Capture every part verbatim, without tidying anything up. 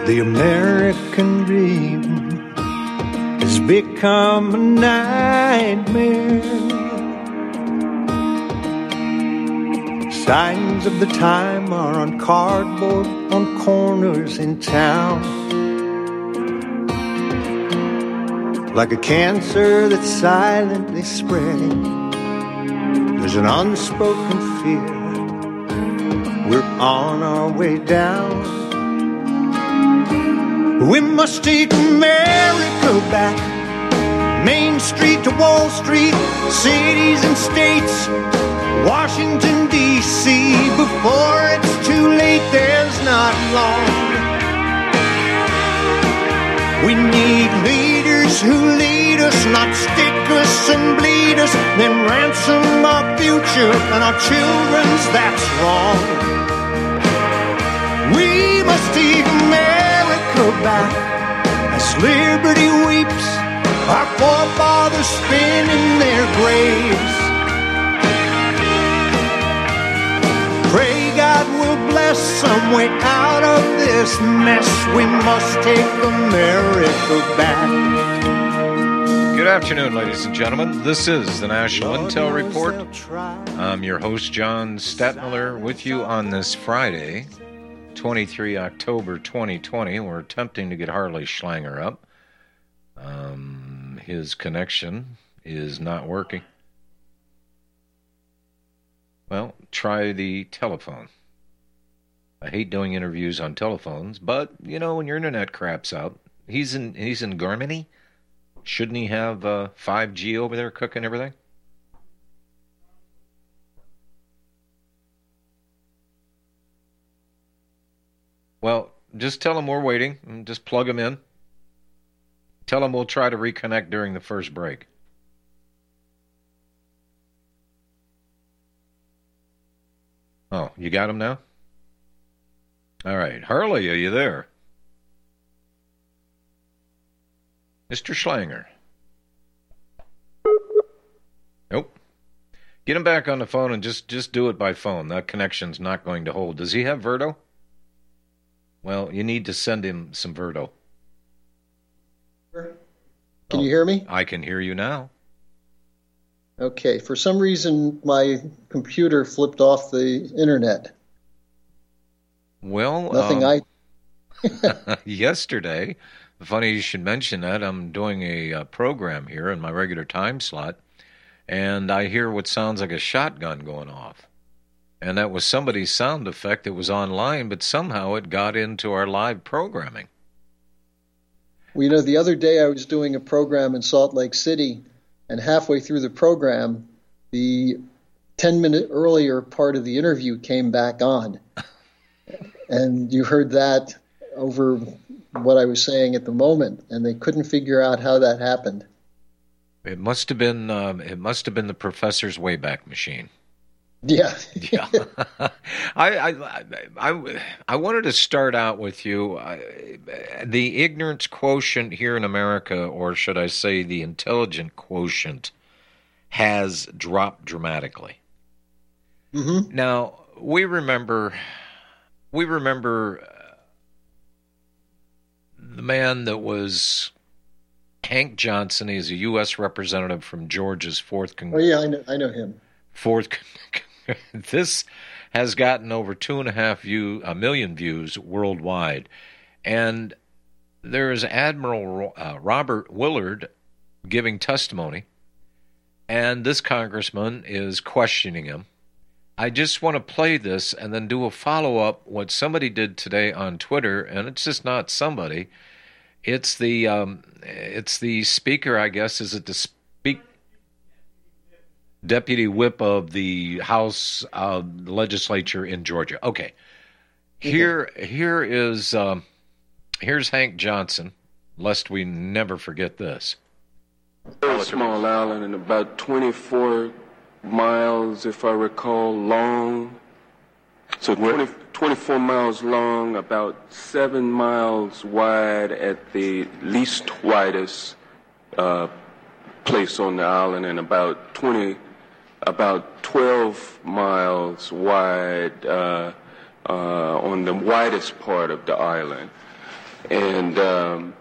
The American dream has become a nightmare. Signs of the time are on cardboard on corners in town. Like a cancer that's silently spreading, there's an unspoken fear. We're on our way down. We must take America back. Main Street to Wall Street, cities and states, Washington, D C Before it's too late, there's not long. We need leaders who lead us, not stick us and bleed us, then ransom our future and our children's, that's wrong. We must take America back as liberty weeps, our forefathers spin in their graves. Pray God will bless some way out of this mess. We must take America back. Good afternoon, ladies and gentlemen. This is the National Intel Report. I'm your host, John Stadtmiller, with you on this Friday, the twenty-third of October, twenty twenty. We're attempting to get Harley Schlanger up. Um, his connection is not working. Well, try the telephone. I hate doing interviews on telephones, but, you know, when your internet craps out, he's in he's in Germany. Shouldn't he have uh, five G over there cooking everything? Well, just tell him we're waiting, and just plug him in. Tell him we'll try to reconnect during the first break. Oh, you got him now? All right. Harley, are you there? Mister Schlanger. Nope. Get him back on the phone and just, just do it by phone. That connection's not going to hold. Does he have Verdo? Well, you need to send him some Verdo. Can oh, you hear me? I can hear you now. Okay. For some reason, my computer flipped off the internet. Well, nothing um, I... yesterday, funny you should mention that, I'm doing a uh, program here in my regular time slot, and I hear what sounds like a shotgun going off. And that was somebody's sound effect that was online, but somehow it got into our live programming. Well, you know, the other day I was doing a program in Salt Lake City, and halfway through the program, the ten-minute earlier part of the interview came back on. And you heard that over what I was saying at the moment, and they couldn't figure out how that happened. It must have been um, it must have been the professor's Wayback Machine. Yeah. yeah. I, I I I wanted to start out with you. I, the ignorance quotient here in America, or should I say the intelligent quotient, has dropped dramatically. Mm-hmm. Now, we remember we remember the man that was Hank Johnson. He's a U S representative from Georgia's fourth Congress. Oh yeah, I know, I know him. Fourth. This has gotten over two and a half view, a million views worldwide. And there is Admiral uh, Robert Willard giving testimony, and this congressman is questioning him. I just want to play this and then do a follow-up, what somebody did today on Twitter, and it's just not somebody. It's the, um, it's the speaker, I guess, is it the speaker? Deputy Whip of the House uh, Legislature in Georgia. Okay, here, here is um, here's Hank Johnson. Lest we never forget this. Very small island and about twenty-four miles, if I recall, long. So twenty, twenty-four miles long, about seven miles wide at the least widest uh, place on the island, and about twenty. About twelve miles wide uh, uh, on the widest part of the island. and um,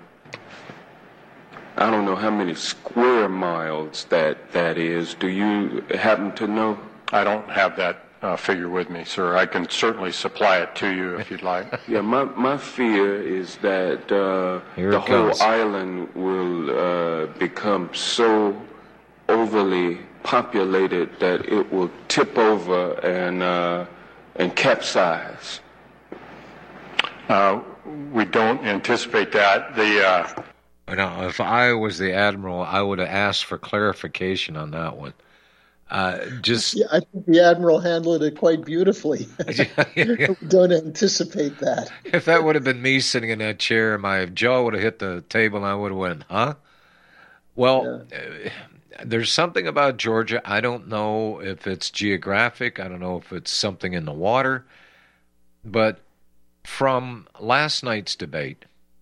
I don't know how many square miles that that is. Do you happen to know? I don't have that uh, figure with me, sir. I can certainly supply it to you if you'd like. Yeah, my, my fear is that uh, Here the it whole comes. island will uh, become so overly populated that it will tip over and uh, and capsize. Uh, we don't anticipate that. The uh, Now, if I was the admiral, I would have asked for clarification on that one. Uh, just Yeah, I think the Admiral handled it quite beautifully. Don't anticipate that. if that would have been me sitting in that chair, my jaw would have hit the table, and I would have went, "Huh?" Well, yeah. uh, there's something about Georgia. I don't know if it's geographic. I don't know if it's something in the water. But from last night's debate,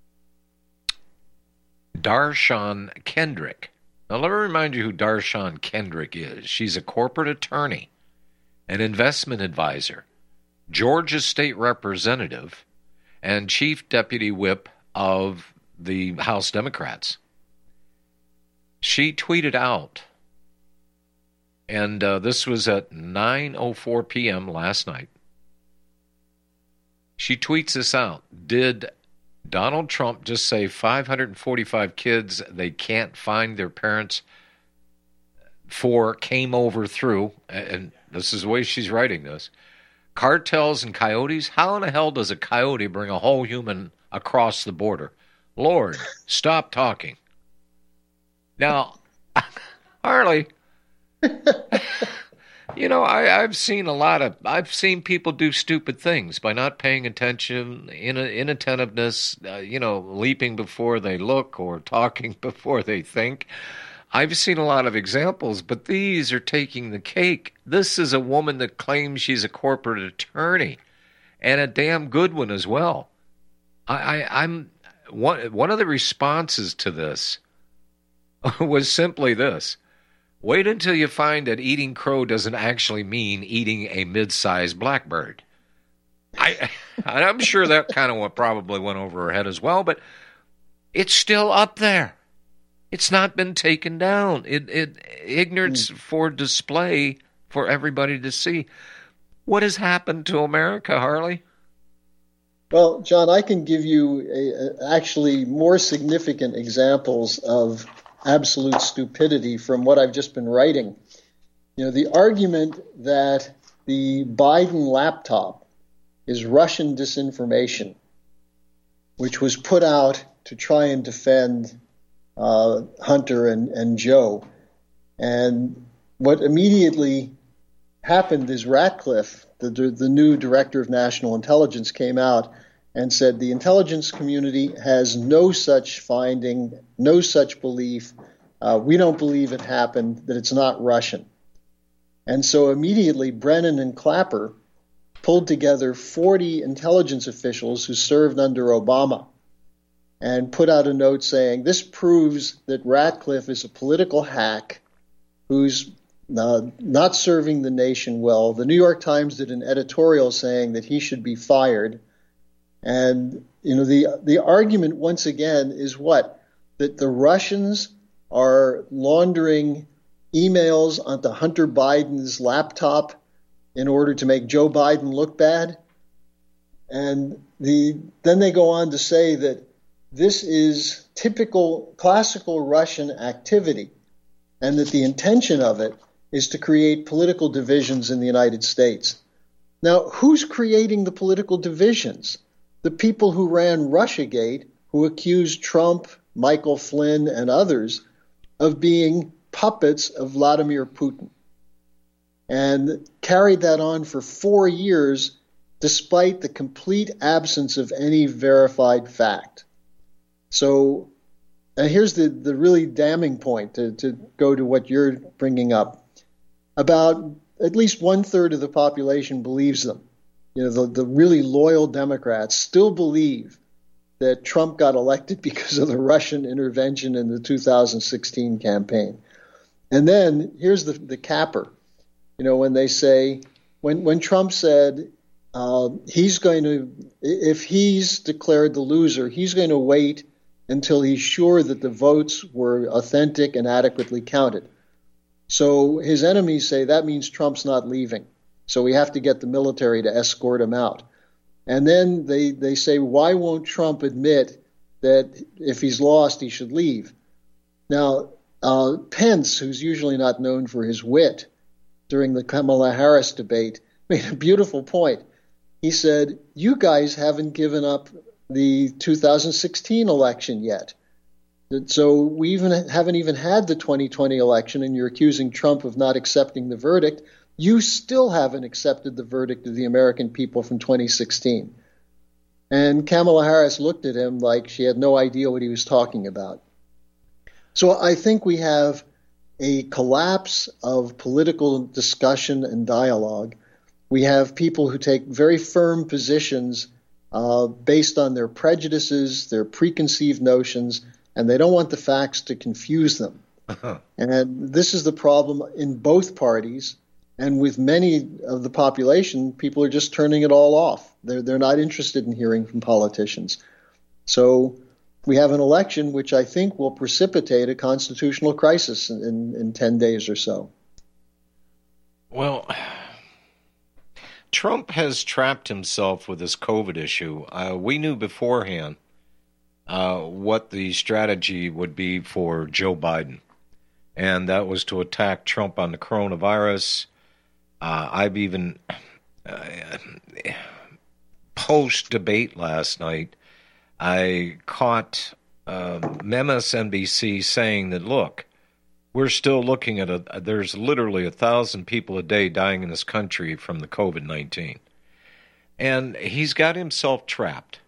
Darshan Kendrick. Now, let me remind you who Darshan Kendrick is. She's a corporate attorney, an investment advisor, Georgia state representative, and chief deputy whip of the House Democrats. She tweeted out, and uh, this was at nine oh four p.m. last night. She tweets this out. Did Donald Trump just say five hundred forty-five kids they can't find their parents for came over through, and this is the way she's writing this, cartels and coyotes? How in the hell does a coyote bring a whole human across the border? Lord, stop talking. Now, Harley, you know, I, I've seen a lot of, I've seen people do stupid things by not paying attention, in, inattentiveness, uh, you know, leaping before they look or talking before they think. I've seen a lot of examples, but these are taking the cake. This is a woman that claims she's a corporate attorney, and a damn good one as well. I, I, I'm one, one of the responses to this was simply this. Wait until you find that eating crow doesn't actually mean eating a mid-sized blackbird. I, I'm sure that kind of what probably went over her head as well, but it's still up there. It's not been taken down. It, it ignorance mm. for display for everybody to see. What has happened to America, Harley? Well, John, I can give you a, a, actually more significant examples of absolute stupidity from what I've just been writing. You know, the argument that the Biden laptop is Russian disinformation, which was put out to try and defend uh, Hunter and, and Joe. And what immediately happened is Ratcliffe, the, the new director of national intelligence, came out and said the intelligence community has no such finding, no such belief. Uh, we don't believe it happened, that it's not Russian. And so immediately Brennan and Clapper pulled together forty intelligence officials who served under Obama and put out a note saying this proves that Ratcliffe is a political hack who's uh, not serving the nation well. The New York Times did an editorial saying that he should be fired. And, you know, the the argument once again is what? That the Russians are laundering emails onto Hunter Biden's laptop in order to make Joe Biden look bad. And the then they go on to say that this is typical classical Russian activity and that the intention of it is to create political divisions in the United States. Now, who's creating the political divisions? The people who ran Russiagate, who accused Trump, Michael Flynn, and others of being puppets of Vladimir Putin, and carried that on for four years despite the complete absence of any verified fact. So and here's the, the really damning point to, to go to what you're bringing up. About at least one-third of the population believes them. You know, the, the really loyal Democrats still believe that Trump got elected because of the Russian intervention in the two thousand sixteen campaign. And then here's the, the capper. You know, when they say, when, when Trump said uh, he's going to, if he's declared the loser, he's going to wait until he's sure that the votes were authentic and adequately counted. So his enemies say that means Trump's not leaving. So we have to get the military to escort him out. And then they, they say, why won't Trump admit that if he's lost, he should leave? Now, uh, Pence, who's usually not known for his wit, during the Kamala Harris debate, made a beautiful point. He said, you guys haven't given up the two thousand sixteen election yet. So we even haven't even had the twenty twenty election, and you're accusing Trump of not accepting the verdict. You still haven't accepted the verdict of the American people from twenty sixteen. And Kamala Harris looked at him like she had no idea what he was talking about. So I think we have a collapse of political discussion and dialogue. We have people who take very firm positions uh, based on their prejudices, their preconceived notions, and they don't want the facts to confuse them. Uh-huh. And this is the problem in both parties. And with many of the population, people are just turning it all off. They're, they're not interested in hearing from politicians. So we have an election which I think will precipitate a constitutional crisis in, in, in ten days or so. Well, Trump has trapped himself with this COVID issue. Uh, we knew beforehand uh, what the strategy would be for Joe Biden, and that was to attack Trump on the coronavirus. Uh, I've even, uh, post-debate last night, I caught uh, M S N B C saying that, look, we're still looking at a, there's literally a thousand people a day dying in this country from the COVID nineteen. And he's got himself trapped.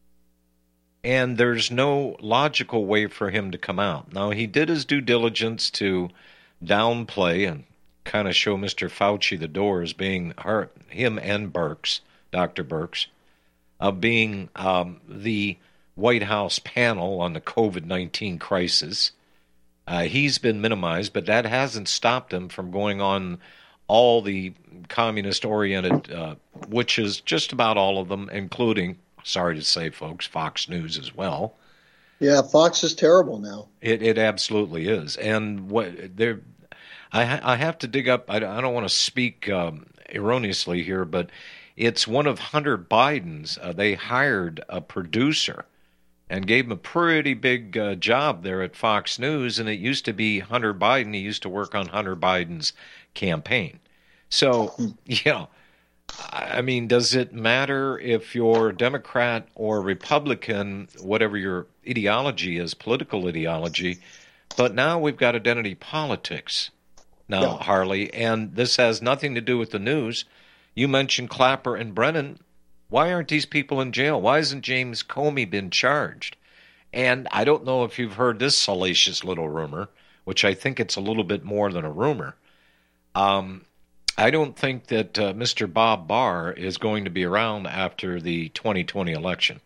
And there's no logical way for him to come out. Now, he did his due diligence to downplay and kind of show Mister Fauci the door as being her, him and Birx, Doctor Birx, of uh, being um, the White House panel on the COVID nineteen crisis. Uh, he's been minimized, but that hasn't stopped him from going on all the communist-oriented, uh, which is just about all of them, including, sorry to say, folks, Fox News as well. Yeah, Fox is terrible now. It it absolutely is. And what they're I, ha- I have to dig up, I, I don't want to speak um, erroneously here, but it's one of Hunter Biden's. Uh, they hired a producer and gave him a pretty big uh, job there at Fox News, and it used to be Hunter Biden. He used to work on Hunter Biden's campaign. So, you know, I mean, does it matter if you're Democrat or Republican, whatever your ideology is, political ideology, but now we've got identity politics. Now, yeah. Harley, and this has nothing to do with the news. You mentioned Clapper and Brennan. Why aren't these people in jail? Why hasn't James Comey been charged? And I don't know if you've heard this salacious little rumor, which I think it's a little bit more than a rumor. Um, I don't think that uh, Mister Bob Barr is going to be around after the twenty twenty election.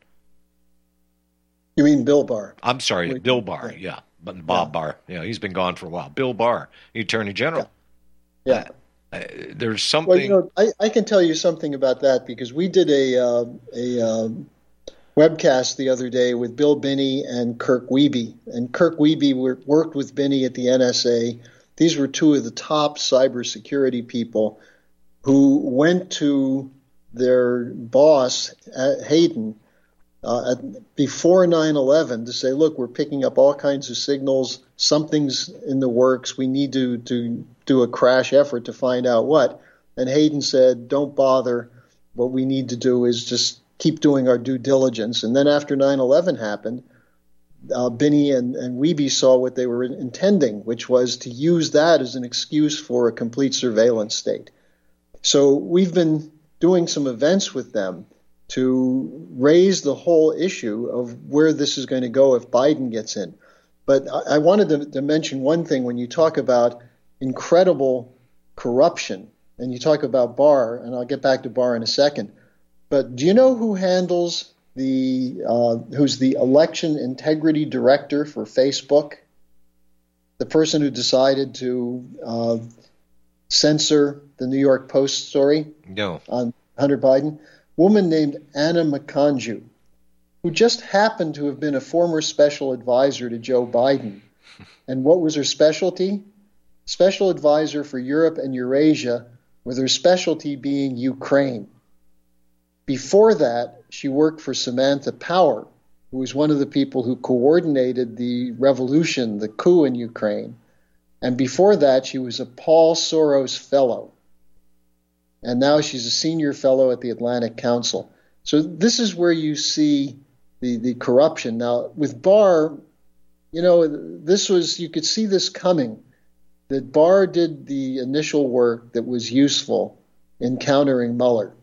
You mean Bill Barr? I'm sorry, Wait, Bill Barr, yeah. yeah. But Bob yeah. Barr, yeah, he's been gone for a while. Bill Barr, the Attorney General. Yeah. yeah. Uh, uh, there's something. Well, you know, I, I can tell you something about that because we did a uh, a uh, webcast the other day with Bill Binney and Kirk Wiebe. And Kirk Wiebe worked with Binney at the N S A. These were two of the top cybersecurity people who went to their boss, Hayden, Uh, before nine eleven to say, look, we're picking up all kinds of signals. Something's in the works. We need to, to do a crash effort to find out what. And Hayden said, don't bother. What we need to do is just keep doing our due diligence. And then after nine eleven happened, uh, Binney and, and Wiebe saw what they were intending, which was to use that as an excuse for a complete surveillance state. So we've been doing some events with them to raise the whole issue of where this is going to go if Biden gets in. But I, I wanted to, to mention one thing when you talk about incredible corruption, and you talk about Barr, and I'll get back to Barr in a second. But do you know who handles the, uh, who's the election integrity director for Facebook? The person who decided to uh, censor the New York Post story? No. On Hunter Biden, woman named Anna Makanju, who just happened to have been a former special advisor to Joe Biden. And what was her specialty? Special advisor for Europe and Eurasia, with her specialty being Ukraine. Before that, she worked for Samantha Power, who was one of the people who coordinated the revolution, the coup in Ukraine. And before that, she was a Paul Soros Fellow. And now she's a senior fellow at the Atlantic Council. So this is where you see the, the corruption. Now, with Barr, you know, this was, you could see this coming, that Barr did the initial work that was useful in countering Mueller.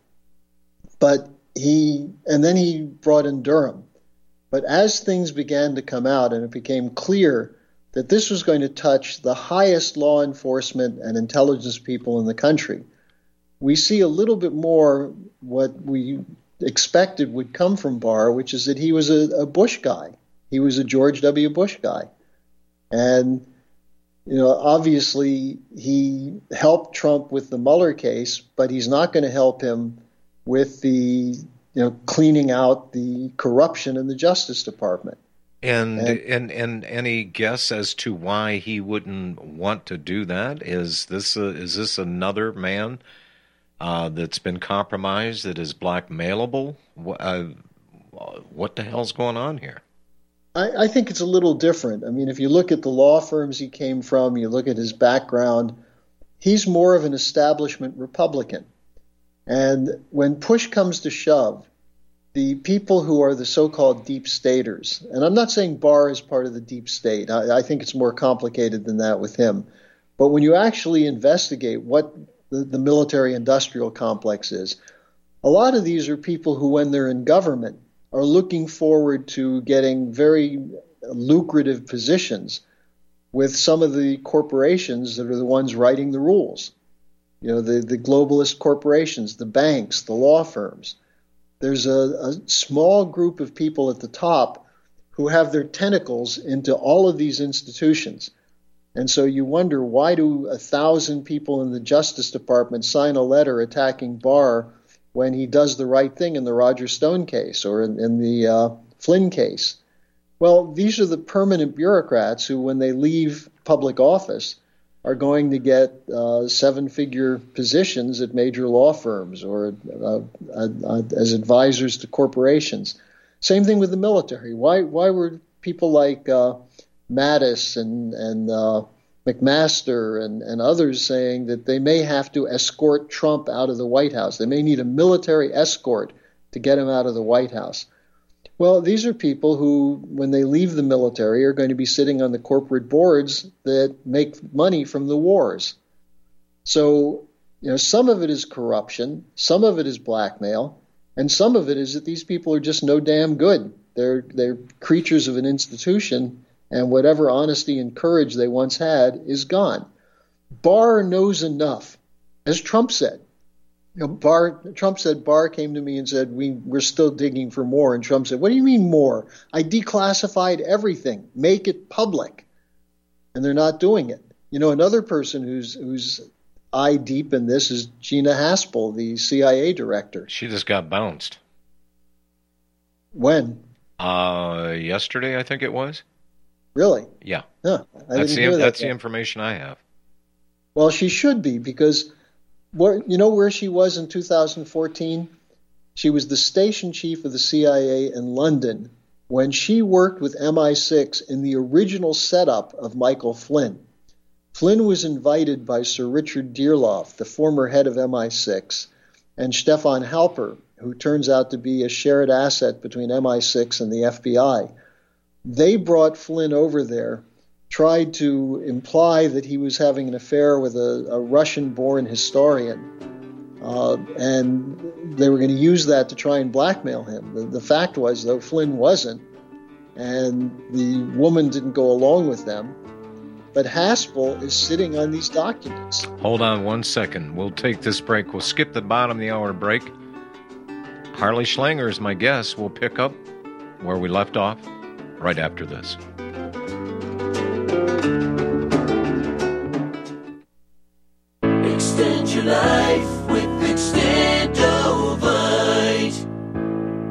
But he, and then he brought in Durham. But as things began to come out and it became clear that this was going to touch the highest law enforcement and intelligence people in the country, we see a little bit more what we expected would come from Barr, which is that he was a, a Bush guy. He was a George W. Bush guy. And, you know, obviously he helped Trump with the Mueller case, but he's not going to help him with the, you know, cleaning out the corruption in the Justice Department. And, and and and any guess as to why he wouldn't want to do that? Is this a, is this another man uh, that's been compromised, that is blackmailable? Uh, what the hell's going on here? I, I think it's a little different. I mean, if you look at the law firms he came from, you look at his background, he's more of an establishment Republican. And when push comes to shove, the people who are the so-called deep staters, and I'm not saying Barr is part of the deep state. I, I think it's more complicated than that with him. But when you actually investigate what the, the military-industrial complex is, a lot of these are people who, when they're in government, are looking forward to getting very lucrative positions with some of the corporations that are the ones writing the rules. You know, the, the globalist corporations, the banks, the law firms. There's a, a small group of people at the top who have their tentacles into all of these institutions. And so you wonder, why do a thousand people in the Justice Department sign a letter attacking Barr when he does the right thing in the Roger Stone case or in, in the uh, Flynn case? Well, these are the permanent bureaucrats who, when they leave public office, are going to get uh, seven-figure positions at major law firms or uh, uh, as advisors to corporations. Same thing with the military. Why why were people like uh, Mattis and, and uh, McMaster and, and others saying that they may have to escort Trump out of the White House? They may need a military escort to get him out of the White House. Well, these are people who, when they leave the military, are going to be sitting on the corporate boards that make money from the wars. So, you know, some of it is corruption, some of it is blackmail, and some of it is that these people are just no damn good. They're they're creatures of an institution, and whatever honesty and courage they once had is gone. Barr knows enough, as Trump said. You know, Barr, Trump said, Barr came to me and said, we, we're still digging for more. And Trump said, what do you mean more? I declassified everything. Make it public. And they're not doing it. You know, another person who's who's eye deep in this is Gina Haspel, the C I A director. She just got bounced. When? Uh, yesterday, I think it was. Really? Yeah. Huh, I that's didn't the, hear that that's yet. the information I have. Well, she should be, because where, you know where she was in two thousand fourteen? She was the station chief of the C I A in London when she worked with M I six in the original setup of Michael Flynn. Flynn was invited by Sir Richard Dearlofft, the former head of M I six, and Stefan Halper, who turns out to be a shared asset between M I six and the F B I. They brought Flynn over there, tried to imply that he was having an affair with a, a Russian-born historian, uh, and they were going to use that to try and blackmail him. The, the fact was, though, Flynn wasn't, and the woman didn't go along with them. But Haspel is sitting on these documents. Hold on one second. We'll take this break. We'll skip the bottom of the hour break. Harley Schlanger is my guest. We'll pick up where we left off right after this. Extend your life with Extendovite.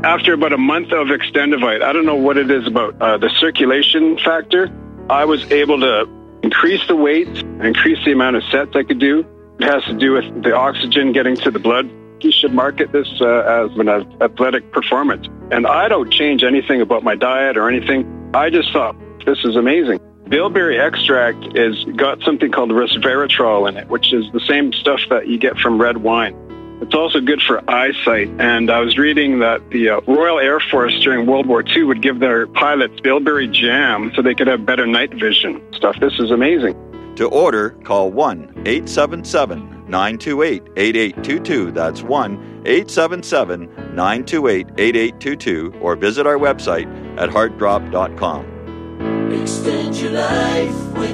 after about a month of Extendivite, I don't know what it is about uh, the circulation factor, I was able to increase the weight, increase the amount of sets I could do. It has to do with the oxygen getting to the blood. You should market this uh, as an athletic performance. And I don't change anything about my diet or anything. I just thought, this is amazing. Bilberry extract is got something called resveratrol in it, which is the same stuff that you get from red wine. It's also good for eyesight. And I was reading that the uh, Royal Air Force during World War Two would give their pilots bilberry jam so they could have better night vision stuff. This is amazing. To order, call one eight seven seven, nine two eight, eight eight two two. That's one eight seven seven, nine two eight, eight eight two two, or visit our website at heart drop dot com. Extend your life with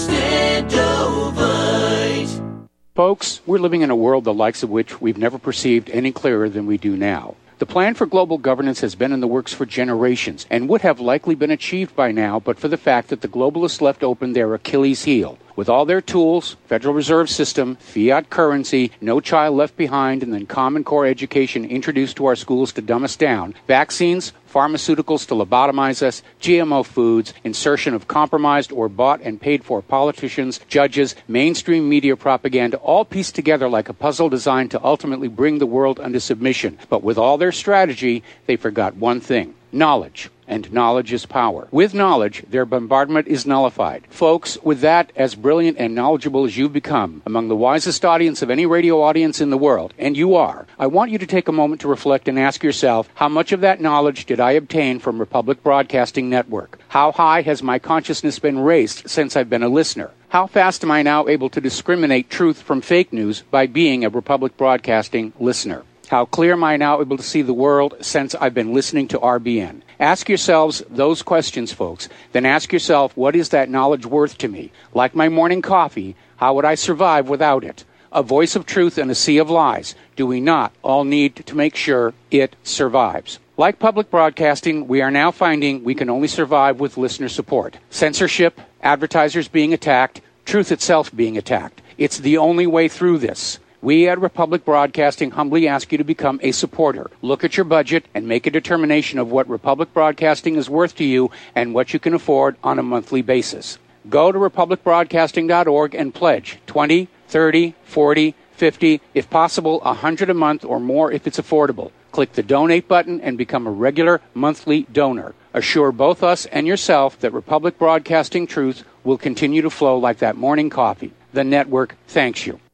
Extendovite. Folks, we're living in a world the likes of which we've never perceived any clearer than we do now. The plan for global governance has been in the works for generations and would have likely been achieved by now but for the fact that the globalists left open their Achilles heel. With all their tools, Federal Reserve System, fiat currency, no child left behind, and then Common Core education introduced to our schools to dumb us down, vaccines, pharmaceuticals to lobotomize us, G M O foods, insertion of compromised or bought and paid for politicians, judges, mainstream media propaganda, all pieced together like a puzzle designed to ultimately bring the world under submission. But with all their strategy, they forgot one thing: knowledge. And knowledge is power. With knowledge, their bombardment is nullified. Folks, with that, as brilliant and knowledgeable as you've become, among the wisest audience of any radio audience in the world, and you are, I want you to take a moment to reflect and ask yourself, how much of that knowledge did I obtain from Republic Broadcasting Network? How high has my consciousness been raised since I've been a listener? How fast am I now able to discriminate truth from fake news by being a Republic Broadcasting listener? How clear am I now able to see the world since I've been listening to R B N? Ask yourselves those questions, folks. Then ask yourself, what is that knowledge worth to me? Like my morning coffee, how would I survive without it? A voice of truth in a sea of lies. Do we not all need to make sure it survives? Like public broadcasting, we are now finding we can only survive with listener support. Censorship, advertisers being attacked, truth itself being attacked. It's the only way through this. We at Republic Broadcasting humbly ask you to become a supporter. Look at your budget and make a determination of what Republic Broadcasting is worth to you and what you can afford on a monthly basis. Go to republic broadcasting dot org and pledge twenty, thirty, forty, fifty, if possible, one hundred a month or more if it's affordable. Click the donate button and become a regular monthly donor. Assure both us and yourself that Republic Broadcasting truth will continue to flow like that morning coffee. The network thanks you.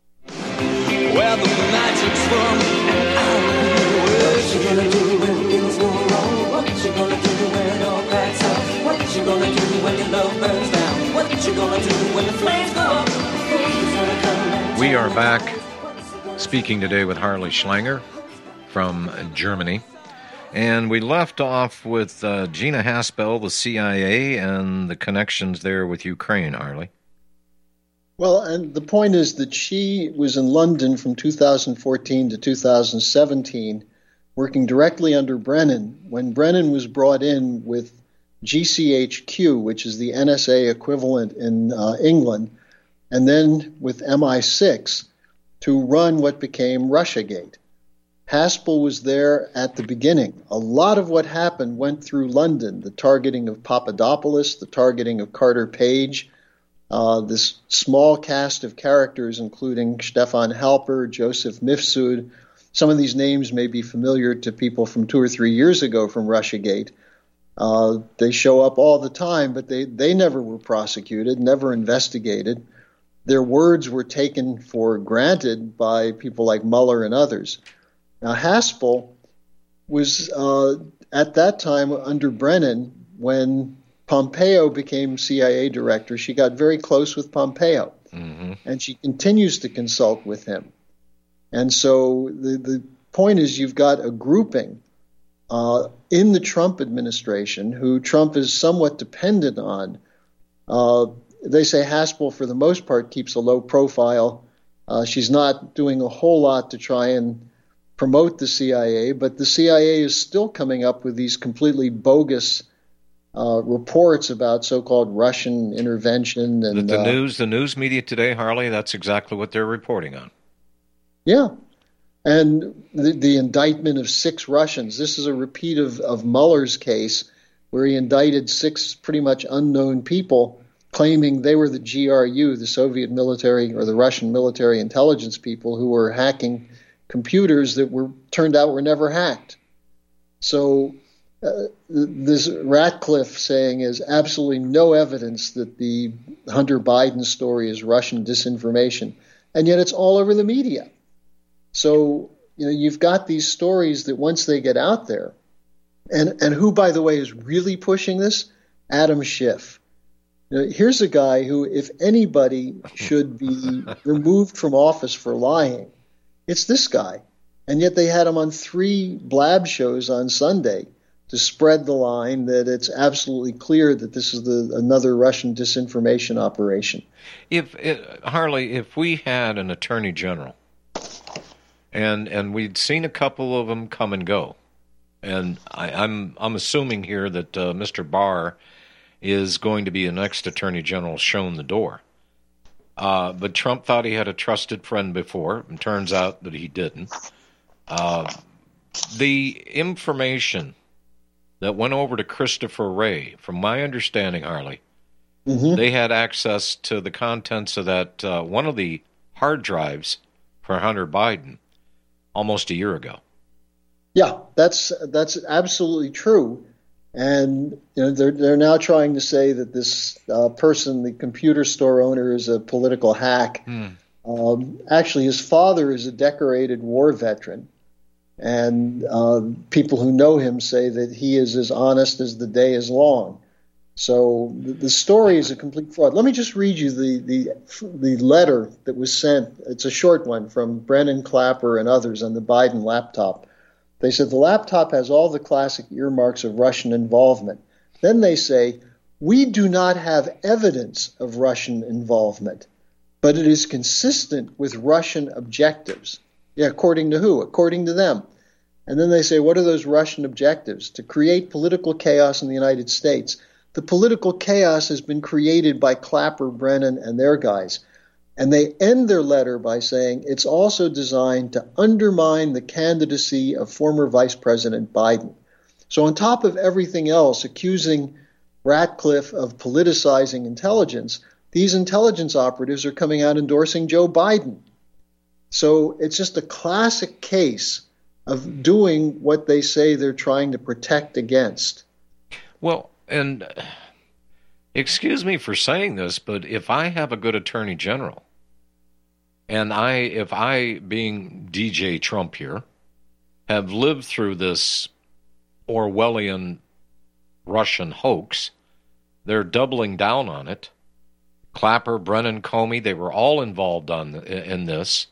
Where the magic's from, and I know what you gonna do when things go wrong. What you gonna do when it all cracks up? What you gonna do when your love burns down? What you gonna do when the flames go up? We are back speaking today with Harley Schlanger from Germany. And we left off with uh, Gina Haspel, the C I A, and the connections there with Ukraine, Harley. Well, and the point is that she was in London from two thousand fourteen to two thousand seventeen, working directly under Brennan, when Brennan was brought in with G C H Q, which is the N S A equivalent in uh, England, and then with M I six to run what became Russiagate. Haspel was there at the beginning. A lot of what happened went through London, the targeting of Papadopoulos, the targeting of Carter Page, Uh, this small cast of characters, including Stefan Halper, Joseph Mifsud. Some of these names may be familiar to people from two or three years ago from Russiagate. Uh, they show up all the time, but they, they never were prosecuted, never investigated. Their words were taken for granted by people like Mueller and others. Now, Haspel was uh, at that time under Brennan when Pompeo became C I A director. She got very close with Pompeo, mm-hmm. and she continues to consult with him. And so the, the point is you've got a grouping uh, in the Trump administration who Trump is somewhat dependent on. Uh, they say Haspel, for the most part, keeps a low profile. Uh, she's not doing a whole lot to try and promote the C I A, but the C I A is still coming up with these completely bogus Uh, reports about so-called Russian intervention and the, the uh, news, the news media today, Harley. That's exactly what they're reporting on. Yeah, And the, the indictment of six Russians, this is a repeat of, of Mueller's case, where he indicted six pretty much unknown people, claiming they were the G R U, the Soviet military or the Russian military intelligence people who were hacking computers that were turned out were never hacked. So uh, this Ratcliffe saying is absolutely no evidence that the Hunter Biden story is Russian disinformation, and yet it's all over the media. So, you know, you've got these stories that once they get out there, and, and who, by the way, is really pushing this? Adam Schiff. You know, here's a guy who, if anybody should be removed from office for lying, it's this guy. And yet they had him on three blab shows on Sunday to spread the line that it's absolutely clear that this is the another Russian disinformation operation. If it, Harley, if we had an attorney general, and and we'd seen a couple of them come and go, and I, I'm I'm assuming here that uh, Mister Barr is going to be the next attorney general shown the door. Uh, but Trump thought he had a trusted friend before, and turns out that he didn't. Uh, the information that went over to Christopher Wray, from my understanding, Harley, mm-hmm. they had access to the contents of that uh, one of the hard drives for Hunter Biden almost a year ago. Yeah, that's that's absolutely true. And you know, they're they're now trying to say that this uh, person, the computer store owner, is a political hack. Mm. Um, actually, his father is a decorated war veteran, and uh, people who know him say that he is as honest as the day is long. So the, the story is a complete fraud. Let me just read you the, the the letter that was sent. It's a short one from Brennan Clapper and others on the Biden laptop. They said the laptop has all the classic earmarks of Russian involvement. Then they say, we do not have evidence of Russian involvement, but it is consistent with Russian objectives. Yeah, according to who? According to them. And then they say, what are those Russian objectives? To create political chaos in the United States. The political chaos has been created by Clapper, Brennan, and their guys. And they end their letter by saying it's also designed to undermine the candidacy of former Vice President Biden. So on top of everything else, accusing Ratcliffe of politicizing intelligence, these intelligence operatives are coming out endorsing Joe Biden. So it's just a classic case of doing what they say they're trying to protect against. Well, and excuse me for saying this, but if I have a good attorney general, and I, if I, being D J Trump here, have lived through this Orwellian Russian hoax, they're doubling down on it. Clapper, Brennan, Comey, they were all involved on in this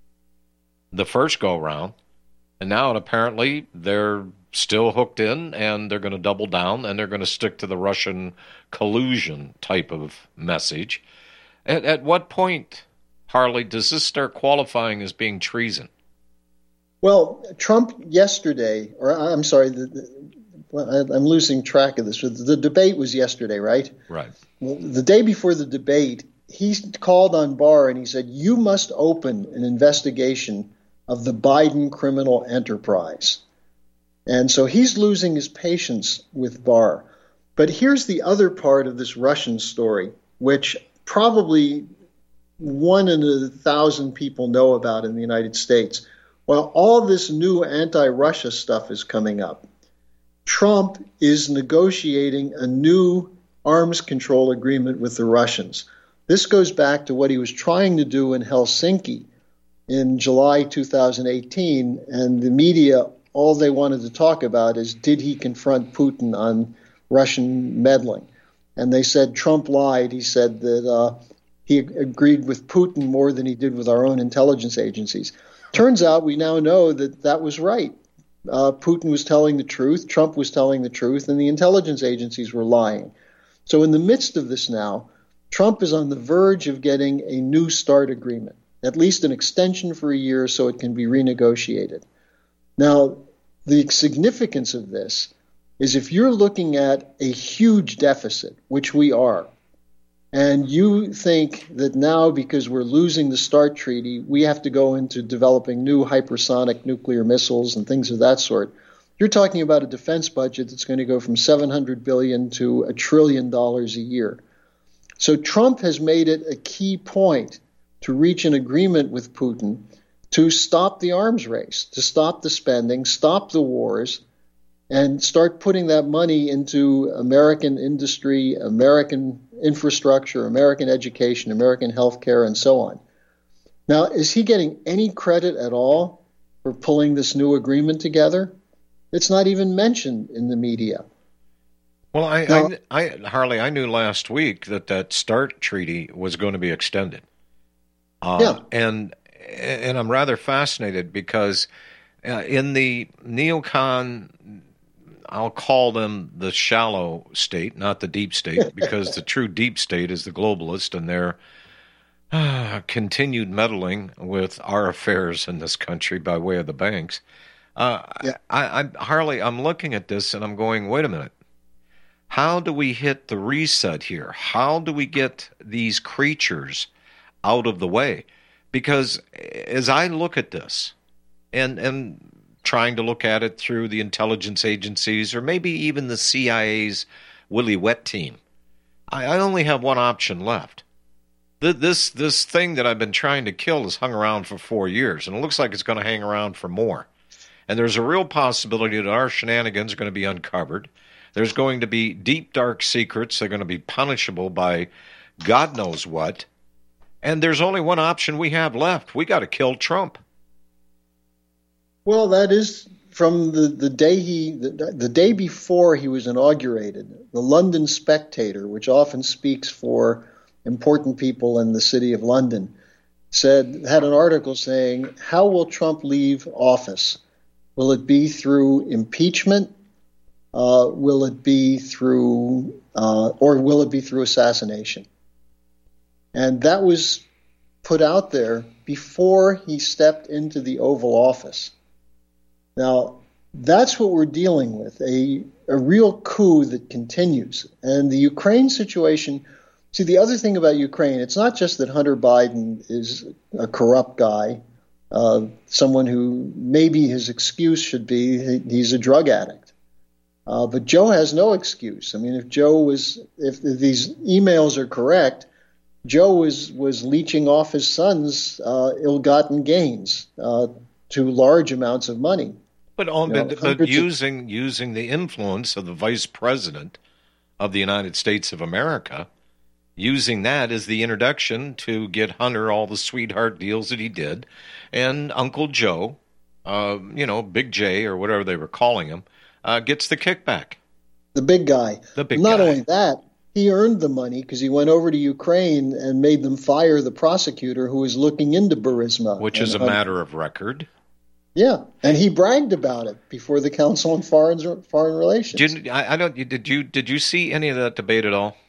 the first go-round, and now apparently they're still hooked in, and they're going to double down, and they're going to stick to the Russian collusion type of message. At, at what point, Harley, does this start qualifying as being treason? Well, Trump yesterday, or I'm sorry, the, the, I'm losing track of this. The debate was yesterday, right? Right. Well, the day before the debate, he called on Barr and he said, you must open an investigation of the Biden criminal enterprise. And so he's losing his patience with Barr. But here's the other part of this Russian story, which probably one in a thousand people know about in the United States. While all this new anti-Russia stuff is coming up, Trump is negotiating a new arms control agreement with the Russians. This goes back to what he was trying to do in Helsinki in July two thousand eighteen, and the media, all they wanted to talk about is, did he confront Putin on Russian meddling? And they said Trump lied. He said that uh, he agreed with Putin more than he did with our own intelligence agencies. Turns out we now know that that was right. Uh, Putin was telling the truth, Trump was telling the truth, and the intelligence agencies were lying. So in the midst of this now, Trump is on the verge of getting a new START agreement, at least an extension for a year so it can be renegotiated. Now, the significance of this is if you're looking at a huge deficit, which we are, And you think that now, because we're losing the START treaty, we have to go into developing new hypersonic nuclear missiles and things of that sort. You're talking about a defense budget that's going to go from seven hundred billion dollars to a trillion dollars a year. So Trump has made it a key point to reach an agreement with Putin to stop the arms race, to stop the spending, stop the wars, and start putting that money into American industry, American infrastructure, American education, American healthcare, and so on. Now, is he getting any credit at all for pulling this new agreement together? It's not even mentioned in the media. Well, I, now, I, I, Harley, I knew last week that that START treaty was going to be extended. Uh, yeah. And, and I'm rather fascinated because uh, in the neocon, I'll call them the shallow state, not the deep state, because the true deep state is the globalist and their uh, continued meddling with our affairs in this country by way of the banks. Uh, yeah. I, I, Harley, I'm looking at this and I'm going, wait a minute. How do we hit the reset here? How do we get these creatures out of the way? Because as I look at this, and and trying to look at it through the intelligence agencies or maybe even the C I A's Willie Wet team, I, I only have one option left. This this thing that I've been trying to kill has hung around for four years, and it looks like it's going to hang around for more. And there's a real possibility that our shenanigans are going to be uncovered. There's going to be deep, dark secrets. They're going to be punishable by God knows what. And there's only one option we have left. We got to kill Trump. Well, that is from the, the day he the, the day before he was inaugurated. The London Spectator, which often speaks for important people in the city of London, said had an article saying, "How will Trump leave office? Will it be through impeachment? Uh, will it be through, uh, or will it be through assassination?" And that was put out there before he stepped into the Oval Office. Now, that's what we're dealing with, a, a real coup that continues. And the Ukraine situation, see, the other thing about Ukraine, it's not just that Hunter Biden is a corrupt guy, uh, someone who maybe his excuse should be he's a drug addict. Uh, but Joe has no excuse. I mean, if Joe was, if, if these emails are correct, Joe was, was leeching off his son's uh, ill-gotten gains uh, to large amounts of money. But, um, you know, but, but using of, using the influence of the vice president of the United States of America, using that as the introduction to get Hunter all the sweetheart deals that he did, and Uncle Joe, uh, you know, Big J or whatever they were calling him, uh, gets the kickback. The big guy. The big Not guy. only that, he earned the money because he went over to Ukraine and made them fire the prosecutor who was looking into Burisma. Which is a Hunter. matter of record. Yeah, and he bragged about it before the Council on Foreign Foreign Relations. Did, I, I don't. Did you did you see any of that debate at all?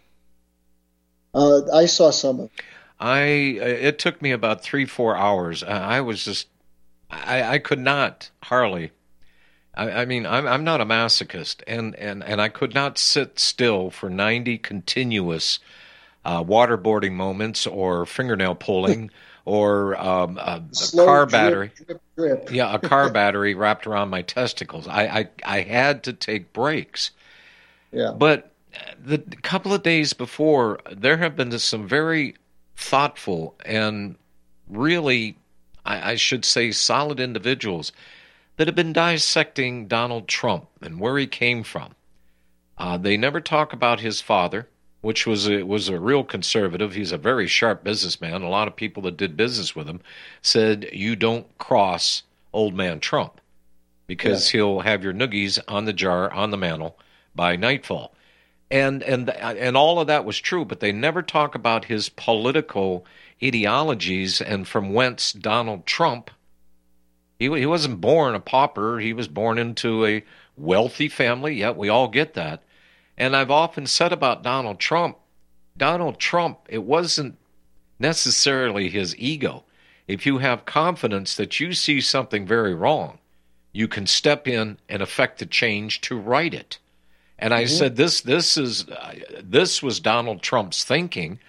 Uh, I saw some of it. I it took me about three four hours. I was just I, I could not Harley. I, I mean I'm I'm not a masochist, and, and, and I could not sit still for ninety continuous uh, waterboarding moments or fingernail pulling. Or um, a, a car drip, battery, drip, drip. yeah, a car battery wrapped around my testicles. I, I, I had to take breaks. Yeah. But the couple of days before, there have been some very thoughtful and really, I, I should say, solid individuals that have been dissecting Donald Trump and where he came from. Uh, they never talk about his father, which was a, was a real conservative. He's a very sharp businessman. A lot of people that did business with him said, you don't cross old man Trump because yeah. he'll have your noogies on the jar, on the mantle by nightfall. And, and, and all of that was true, but they never talk about his political ideologies and from whence Donald Trump, he, he wasn't born a pauper. He was born into a wealthy family. Yeah, we all get that. And I've often said about Donald Trump, Donald Trump, it wasn't necessarily his ego. If you have confidence that you see something very wrong, you can step in and effect the change to right it. And I mm-hmm. said this this is uh, this was Donald Trump's thinking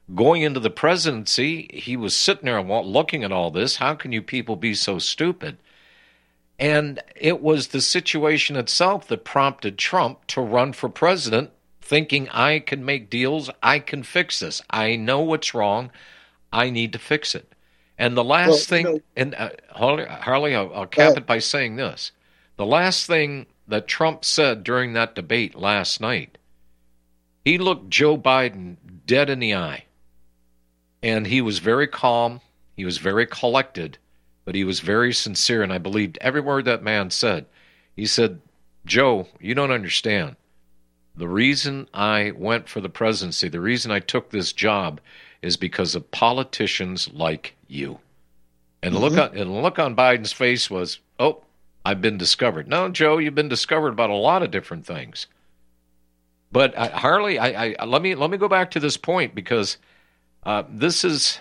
going into the presidency, he was sitting there looking at all this. How can you people be so stupid? And it was the situation itself that prompted Trump to run for president, thinking, I can make deals, I can fix this. I know what's wrong, I need to fix it. And the last well, thing, you know, and uh, Harley, Harley I'll, I'll cap uh, it by saying this. The last thing that Trump said during that debate last night, he looked Joe Biden dead in the eye. And he was very calm, he was very collected, but he was very sincere, and I believed every word that man said. He said, Joe, you don't understand. The reason I went for the presidency, the reason I took this job is because of politicians like you. And the mm-hmm. look on, and the look on Biden's face was, oh, I've been discovered. No, Joe, you've been discovered about a lot of different things. But uh, Harley, I, I, let me let me go back to this point, because uh, this is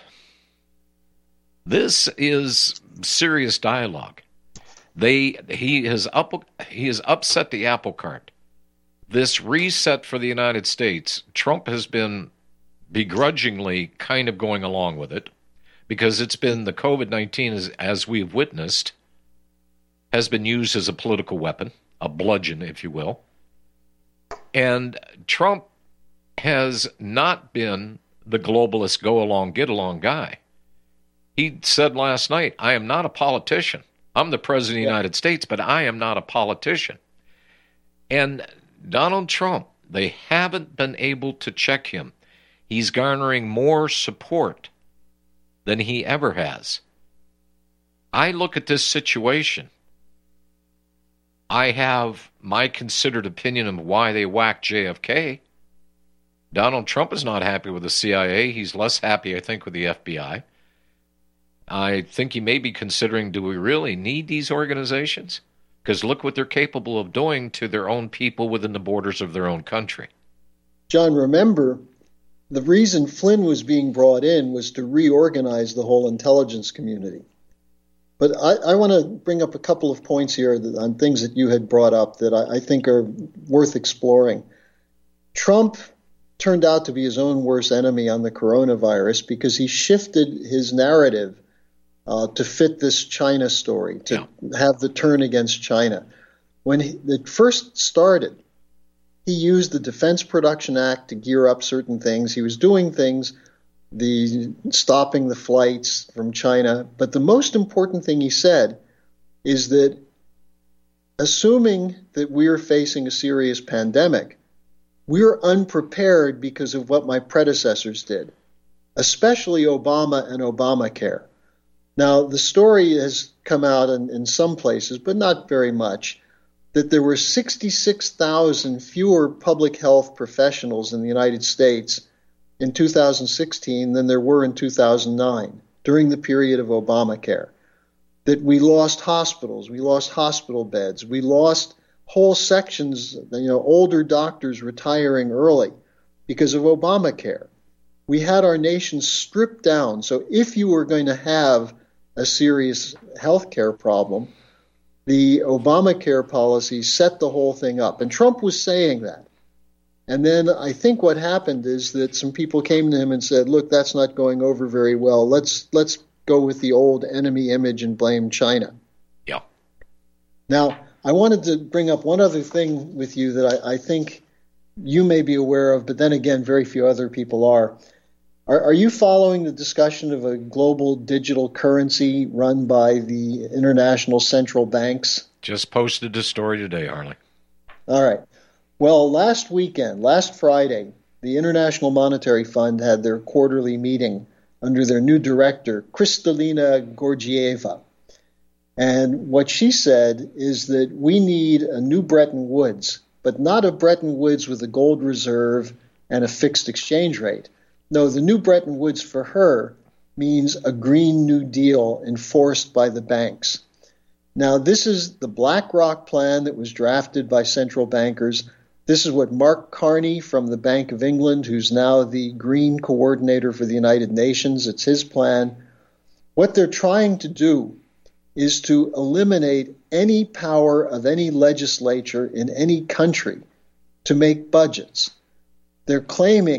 this is serious dialogue. They he has up he has upset the apple cart. This reset for the United States, Trump has been begrudgingly kind of going along with it, because it's been the COVID nineteen, as, as we've witnessed, has been used as a political weapon, a bludgeon, if you will. And Trump has not been the globalist go-along, get-along guy. He said last night, I am not a politician. I'm the president of the United States, but I am not a politician. And Donald Trump, they haven't been able to check him. He's garnering more support than he ever has. I look at this situation. I have my considered opinion of why they whacked J F K. Donald Trump is not happy with the C I A. He's less happy, I think, with the F B I. I think he may be considering, do we really need these organizations? Because look what they're capable of doing to their own people within the borders of their own country. John, remember, the reason Flynn was being brought in was to reorganize the whole intelligence community. But I, I want to bring up a couple of points here that, on things that you had brought up that I, I think are worth exploring. Trump turned out to be his own worst enemy on the coronavirus because he shifted his narrative uh, to fit this China story, to yeah. have the turn against China. When he, it first started, he used the Defense Production Act to gear up certain things. He was doing things, the stopping the flights from China. But the most important thing he said is that, assuming that we're facing a serious pandemic, we're unprepared because of what my predecessors did, especially Obama and Obamacare. Now, the story has come out in, in some places, but not very much, that there were sixty-six thousand fewer public health professionals in the United States in two thousand sixteen than there were in two thousand nine, during the period of Obamacare. That we lost hospitals, we lost hospital beds, we lost whole sections, you know, older doctors retiring early because of Obamacare. We had our nation stripped down. So if you were going to have a serious health care problem, the Obamacare policy set the whole thing up. And Trump was saying that. And then I think what happened is that some people came to him and said, look, that's not going over very well. Let's let's go with the old enemy image and blame China. Yeah. Now, I wanted to bring up one other thing with you that I, I think you may be aware of, but then again, very few other people are. Are, are you following the discussion of a global digital currency run by the international central banks? Just posted a story today, Harley. All right. Well, last weekend, last Friday, the International Monetary Fund had their quarterly meeting under their new director, Kristalina Georgieva. And what she said is that we need a new Bretton Woods, but not a Bretton Woods with a gold reserve and a fixed exchange rate. No, the new Bretton Woods for her means a Green New Deal enforced by the banks. Now, this is the BlackRock plan that was drafted by central bankers. This is what Mark Carney from the Bank of England, who's now the green coordinator for the United Nations, it's his plan. What they're trying to do is to eliminate any power of any legislature in any country to make budgets. They're claiming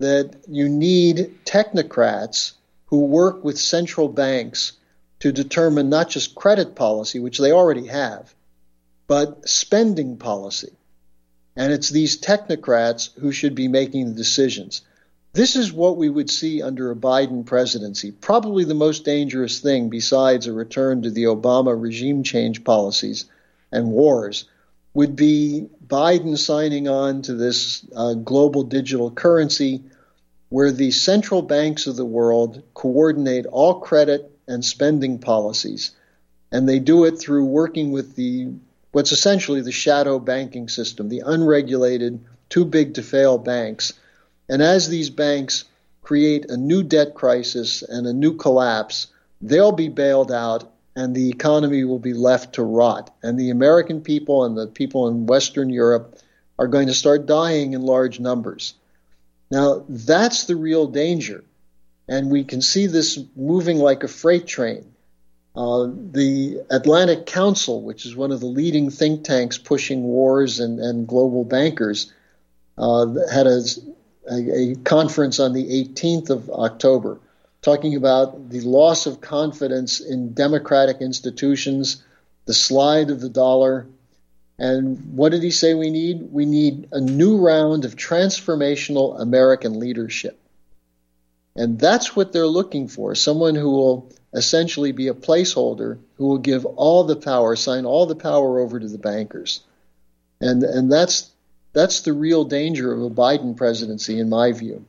that you need technocrats who work with central banks to determine not just credit policy, which they already have, but spending policy. And it's these technocrats who should be making the decisions. This is what we would see under a Biden presidency. Probably the most dangerous thing besides a return to the Obama regime change policies and wars would be Biden signing on to this uh, global digital currency where the central banks of the world coordinate all credit and spending policies. And they do it through working with the what's essentially the shadow banking system, the unregulated, too big to fail banks. And as these banks create a new debt crisis and a new collapse, they'll be bailed out and the economy will be left to rot. And the American people and the people in Western Europe are going to start dying in large numbers. Now, that's the real danger. And we can see this moving like a freight train. Uh, the Atlantic Council, which is one of the leading think tanks pushing wars and, and global bankers, uh, had a, a, a conference on the eighteenth of October talking about the loss of confidence in democratic institutions, the slide of the dollar. And what did he say we need? We need a new round of transformational American leadership. And that's what they're looking for, someone who will essentially be a placeholder, who will give all the power, sign all the power over to the bankers. And and that's that's the real danger of a Biden presidency, in my view.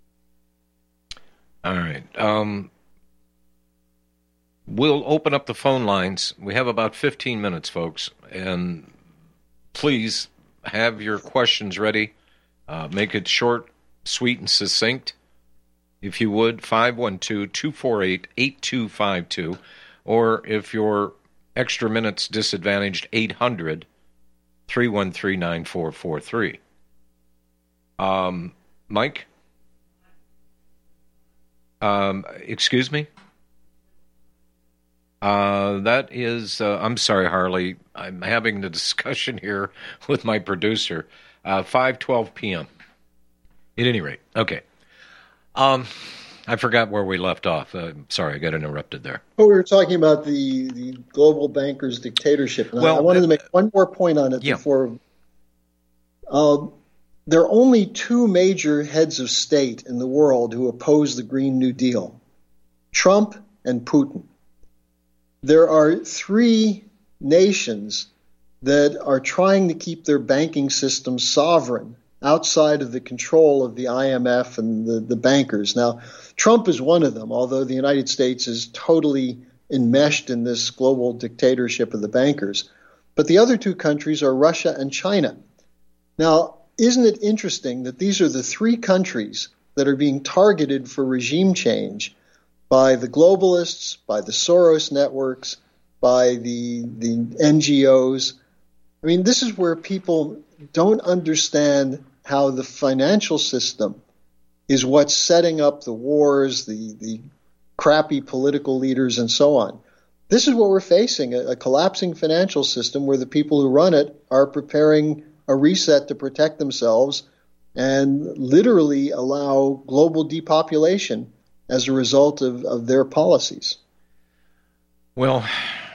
All right. Um, we'll open up the phone lines. We have about fifteen minutes, folks. And please have your questions ready. Uh, make it short, sweet, and succinct. If you would, five one two, two four eight, eight two five two. Or if you're extra minutes disadvantaged, eight hundred, three one three, nine four four three. Um, Mike? Um, excuse me? Uh, that is, uh, I'm sorry, Harley. I'm having the discussion here with my producer. Uh, five twelve p.m. At any rate, okay. Um, I forgot where we left off. Uh, sorry, I got interrupted there. Well, we were talking about the, the global bankers' dictatorship. And well, I wanted uh, to make one more point on it yeah. before. Uh, there are only two major heads of state in the world who oppose the Green New Deal, Trump and Putin. There are three nations that are trying to keep their banking system sovereign, outside of the control of the I M F and the, the bankers. Now, Trump is one of them, although the United States is totally enmeshed in this global dictatorship of the bankers. But the other two countries are Russia and China. Now, isn't it interesting that these are the three countries that are being targeted for regime change by the globalists, by the Soros networks, by the, the N G Os? I mean, this is where people don't understand how the financial system is what's setting up the wars, the, the crappy political leaders, and so on. This is what we're facing, a, a collapsing financial system where the people who run it are preparing a reset to protect themselves and literally allow global depopulation as a result of, of their policies. Well,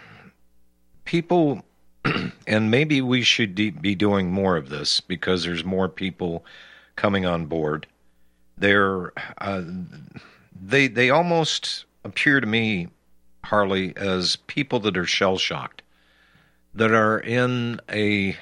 people... And maybe we should de- be doing more of this because there's more people coming on board. They're, uh, they they almost appear to me, Harley, as people that are shell-shocked, that are in a,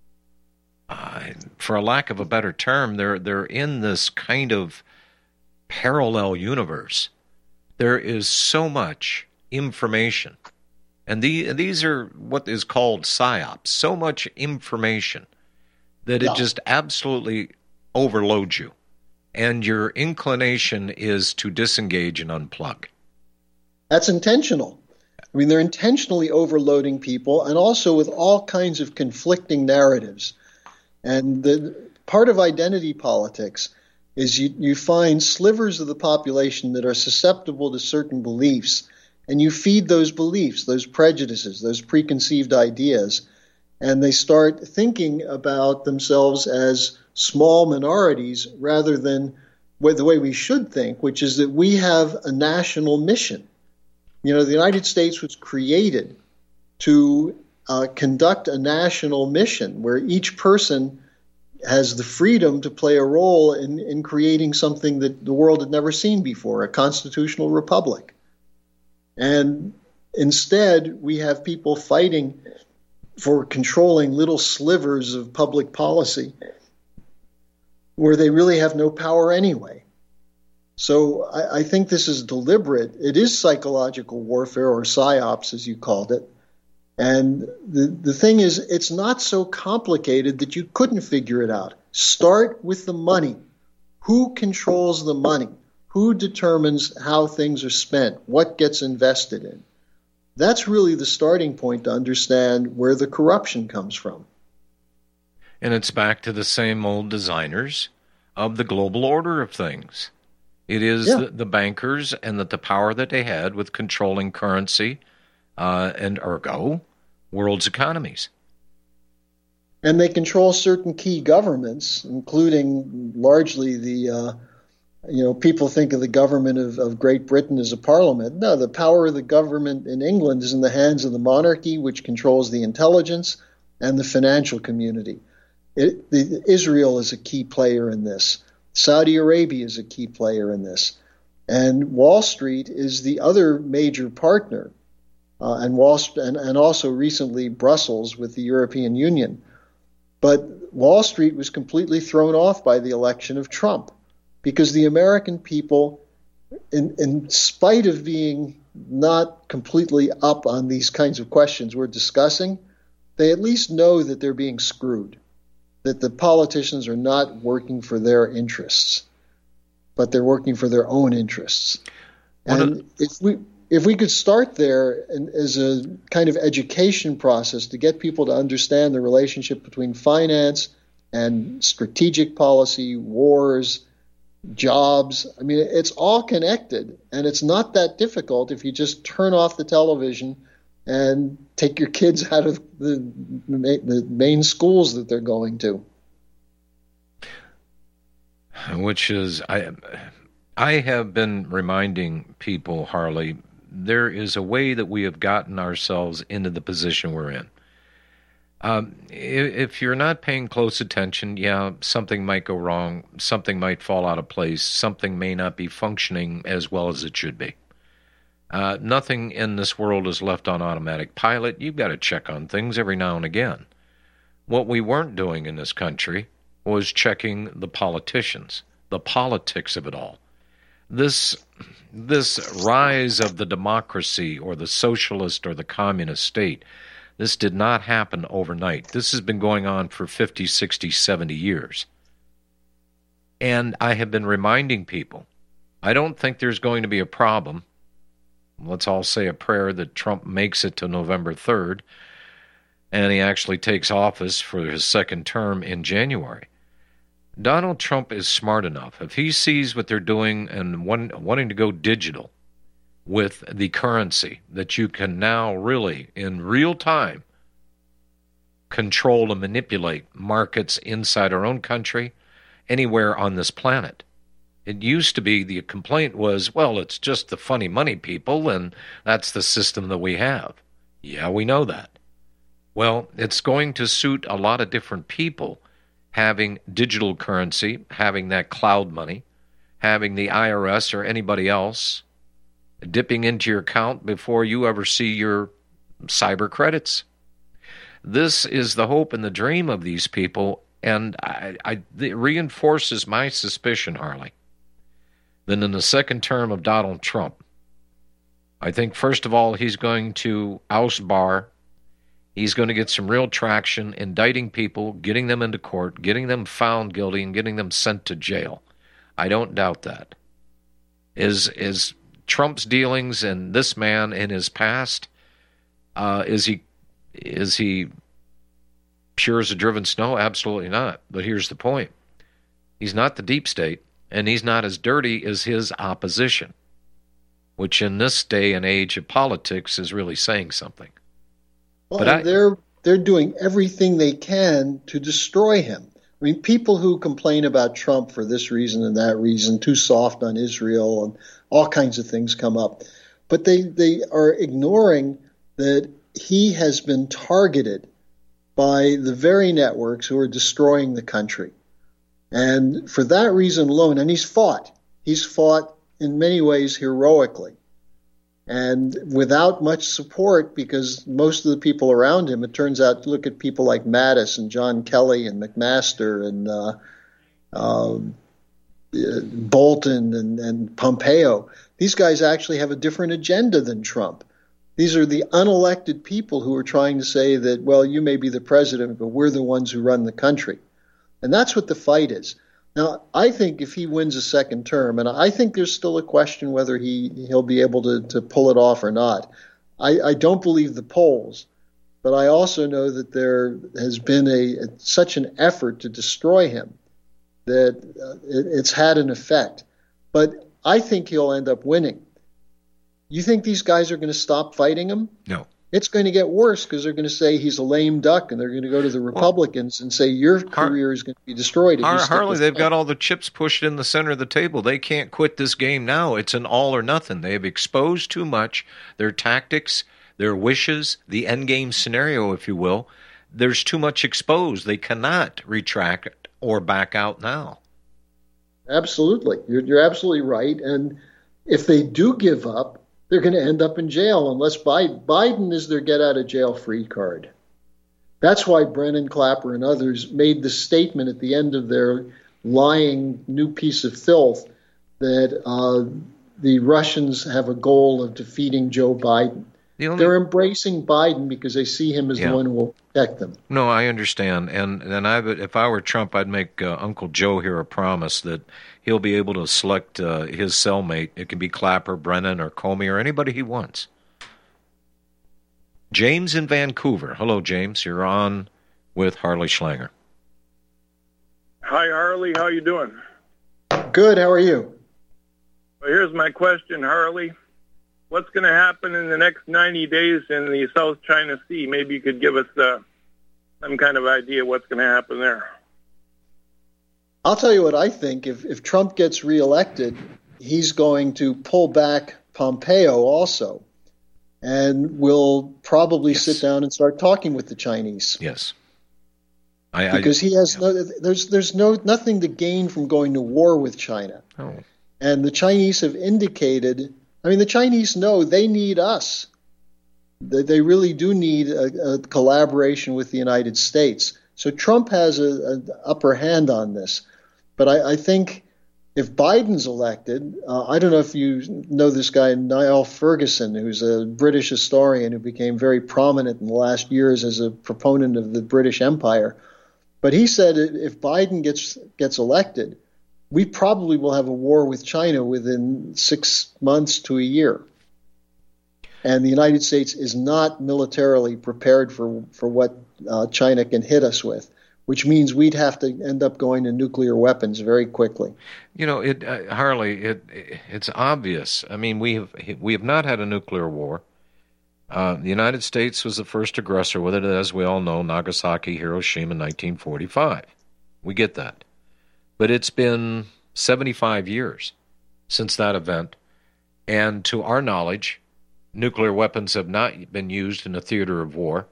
uh, for a lack of a better term, they're they're in this kind of parallel universe. There is so much information. And the, these are what is called psyops, so much information that yeah. it just absolutely overloads you. And your inclination is to disengage and unplug. That's intentional. I mean, they're intentionally overloading people and also with all kinds of conflicting narratives. And the part of identity politics is you, you find slivers of the population that are susceptible to certain beliefs, and you feed those beliefs, those prejudices, those preconceived ideas, and they start thinking about themselves as small minorities rather than way, the way we should think, which is that we have a national mission. You know, the United States was created to uh, conduct a national mission where each person has the freedom to play a role in, in creating something that the world had never seen before, a constitutional republic. And instead, we have people fighting for controlling little slivers of public policy where they really have no power anyway. So I, I think this is deliberate. It is psychological warfare, or psyops, as you called it. And the, the thing is, it's not so complicated that you couldn't figure it out. Start with the money. Who controls the money? Who determines how things are spent? What gets invested in? That's really the starting point to understand where the corruption comes from. And it's back to the same old designers of the global order of things. It is yeah. the, the bankers and the, the power that they had with controlling currency uh, and ergo world's economies. And they control certain key governments, including largely the, uh, you know, people think of the government of, of Great Britain as a parliament. No, the power of the government in England is in the hands of the monarchy, which controls the intelligence and the financial community. It, the, Israel is a key player in this. Saudi Arabia is a key player in this. And Wall Street is the other major partner. Uh, and, Wall, and, and also recently Brussels with the European Union. But Wall Street was completely thrown off by the election of Trump because the American people, in, in spite of being not completely up on these kinds of questions we're discussing, they at least know that they're being screwed, that the politicians are not working for their interests, but they're working for their own interests. One and of- if we... If we could start there and, as a kind of education process to get people to understand the relationship between finance and strategic policy, wars, jobs, I mean, it's all connected, and it's not that difficult if you just turn off the television and take your kids out of the, the main schools that they're going to. Which is, I, I have been reminding people, Harley, there is a way that we have gotten ourselves into the position we're in. Um, if you're not paying close attention, yeah, something might go wrong, something might fall out of place, something may not be functioning as well as it should be. Uh, nothing in this world is left on automatic pilot. You've got to check on things every now and again. What we weren't doing in this country was checking the politicians, the politics of it all. This this rise of the democracy or the socialist or the communist state, this did not happen overnight. This has been going on for fifty, sixty, seventy years. And I have been reminding people, I don't think there's going to be a problem. Let's all say a prayer that Trump makes it to November third, and he actually takes office for his second term in January. Donald Trump is smart enough. If he sees what they're doing and want, wanting to go digital with the currency, that you can now really, in real time, control and manipulate markets inside our own country, anywhere on this planet. It used to be the complaint was, well, it's just the funny money people, and that's the system that we have. Yeah, we know that. Well, it's going to suit a lot of different people having digital currency, having that cloud money, having the I R S or anybody else dipping into your account before you ever see your cyber credits. This is the hope and the dream of these people, and I, I, it reinforces my suspicion, Harley, that in the second term of Donald Trump, I think, first of all, he's going to oust Barr. He's going to get some real traction, indicting people, getting them into court, getting them found guilty, and getting them sent to jail. I don't doubt that. Is is Trump's dealings and this man in his past, uh, is he is he pure as a driven snow? Absolutely not. But here's the point. He's not the deep state, and he's not as dirty as his opposition, which in this day and age of politics is really saying something. Well, but I, they're they're doing everything they can to destroy him. I mean, people who complain about Trump for this reason and that reason, too soft on Israel, and all kinds of things come up. But they, they are ignoring that he has been targeted by the very networks who are destroying the country. And for that reason alone, and he's fought, he's fought in many ways heroically. And without much support, because most of the people around him, it turns out, look at people like Mattis and John Kelly and McMaster and uh, uh, Bolton and, and Pompeo. These guys actually have a different agenda than Trump. These are the unelected people who are trying to say that, well, you may be the president, but we're the ones who run the country. And that's what the fight is. Now, I think if he wins a second term, and I think there's still a question whether he, he'll be able to, to pull it off or not. I, I don't believe the polls, but I also know that there has been a, a such an effort to destroy him that uh, it, it's had an effect. But I think he'll end up winning. You think these guys are going to stop fighting him? No. It's going to get worse because they're going to say he's a lame duck, and they're going to go to the Republicans well, and say your career Har- is going to be destroyed. If Har- you Harley, they've got all the chips pushed in the center of the table. They can't quit this game now. It's an all or nothing. They have exposed too much. Their tactics, their wishes, the endgame scenario, if you will, there's too much exposed. They cannot retract or back out now. Absolutely. You're, you're absolutely right. And if they do give up, they're going to end up in jail unless Biden, Biden is their get-out-of-jail-free card. That's why Brennan Clapper and others made the statement at the end of their lying new piece of filth that uh, the Russians have a goal of defeating Joe Biden. The only... They're embracing Biden because they see him as yeah. the one who will protect them. No, I understand. And and I would, if I were Trump, I'd make uh, Uncle Joe here a promise that he'll be able to select uh, his cellmate. It can be Clapper, Brennan, or Comey, or anybody he wants. James in Vancouver. Hello, James. You're on with Harley Schlanger. Hi, Harley. How you doing? Good. How are you? Well, here's my question, Harley. What's going to happen in the next ninety days in the South China Sea? Maybe you could give us uh, some kind of idea what's going to happen there. I'll tell you what I think. If, if Trump gets reelected, he's going to pull back Pompeo also, and will probably yes. sit down and start talking with the Chinese. Yes. I, because I, he has yeah. no, there's there's no nothing to gain from going to war with China. Oh. And the Chinese have indicated, I mean, the Chinese know they need us. They, they really do need a, a collaboration with the United States. So Trump has an upper hand on this. But I, I think if Biden's elected, uh, I don't know if you know this guy, Niall Ferguson, who's a British historian who became very prominent in the last years as a proponent of the British Empire. But he said if Biden gets gets elected, we probably will have a war with China within six months to a year. And the United States is not militarily prepared for, for what uh, China can hit us with, which means we'd have to end up going to nuclear weapons very quickly. You know, it, uh, Harley, it, it's obvious. I mean, we have we have not had a nuclear war. Uh, the United States was the first aggressor with it, as we all know, Nagasaki, Hiroshima, nineteen forty-five. We get that. But it's been seventy-five years since that event, and to our knowledge, nuclear weapons have not been used in a theater of war,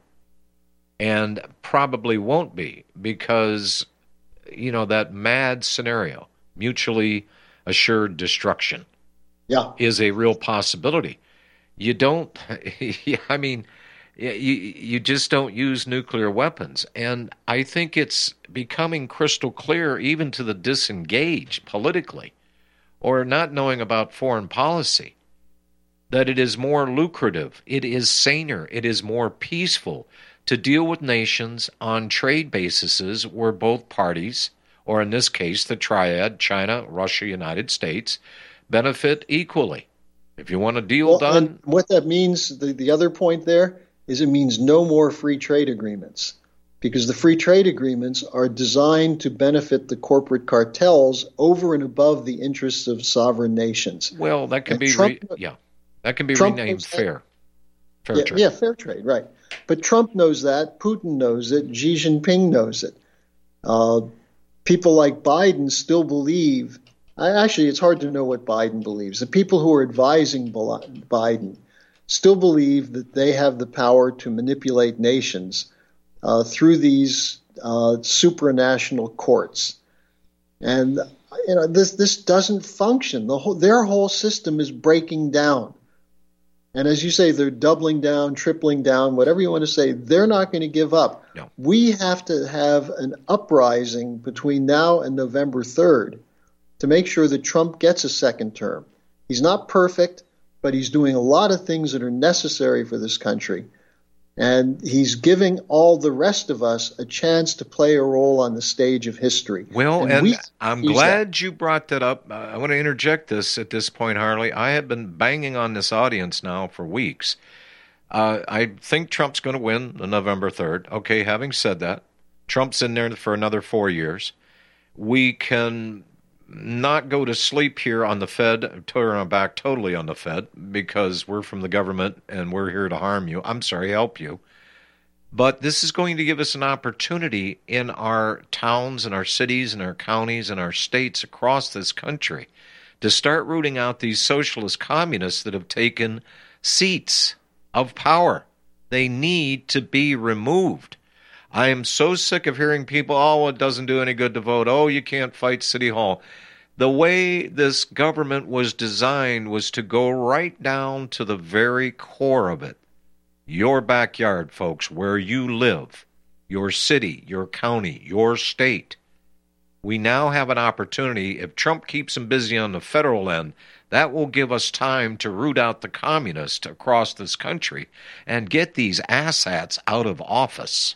and probably won't be, because, you know, that mad scenario, mutually assured destruction, yeah. is a real possibility. You don't, I mean, you, you just don't use nuclear weapons. And I think it's becoming crystal clear, even to the disengaged politically, or not knowing about foreign policy, that it is more lucrative, it is saner, it is more peaceful to deal with nations on trade bases where both parties, or in this case the triad, China, Russia, United States, benefit equally. If you want a deal well, done... And what that means, the, the other point there, is it means no more free trade agreements, because the free trade agreements are designed to benefit the corporate cartels over and above the interests of sovereign nations. Well, that can and be... Trump, re- yeah, that can be Trump renamed fair. Fair yeah, trade. Yeah, fair trade, right. But Trump knows that, Putin knows it, Xi Jinping knows it. Uh, people like Biden still believe, actually it's hard to know what Biden believes. The people who are advising Biden still believe that they have the power to manipulate nations uh, through these uh, supranational courts. And you know this this doesn't function. The whole, their whole system is breaking down. And as you say, they're doubling down, tripling down, whatever you want to say. They're not going to give up. No. We have to have an uprising between now and November third to make sure that Trump gets a second term. He's not perfect, but he's doing a lot of things that are necessary for this country. And he's giving all the rest of us a chance to play a role on the stage of history. Well, and, and we, I'm glad that. you brought that up. Uh, I want to interject this at this point, Harley. I have been banging on this audience now for weeks. Uh, I think Trump's going to win the November third. Okay, having said that, Trump's in there for another four years. We can not go to sleep here on the Fed, turn our back totally on the Fed, because we're from the government and we're here to harm you. I'm sorry, help you. But this is going to give us an opportunity in our towns and our cities and our counties and our states across this country to start rooting out these socialist communists that have taken seats of power. They need to be removed. I am so sick of hearing people, oh, it doesn't do any good to vote. Oh, you can't fight City Hall. The way this government was designed was to go right down to the very core of it. Your backyard, folks, where you live, your city, your county, your state. We now have an opportunity. If Trump keeps them busy on the federal end, that will give us time to root out the communists across this country and get these asshats out of office.